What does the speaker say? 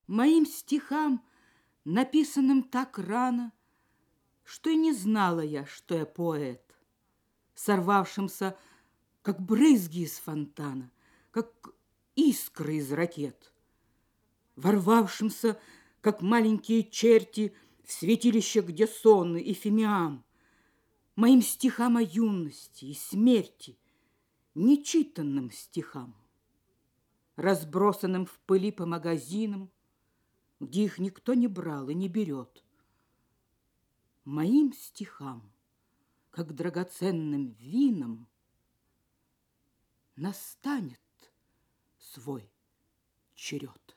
Моим стихам, написанным так рано, что и не знала я, что я поэт, сорвавшимся, как брызги из фонтана, как искры из ракет, ворвавшимся, как маленькие черти, в святилище, где сон и фимиам, моим стихам о юности и смерти, нечитанным стихам, разбросанным в пыли по магазинам, где их никто не брал и не берет, моим стихам, как драгоценным винам, настанет свой черед.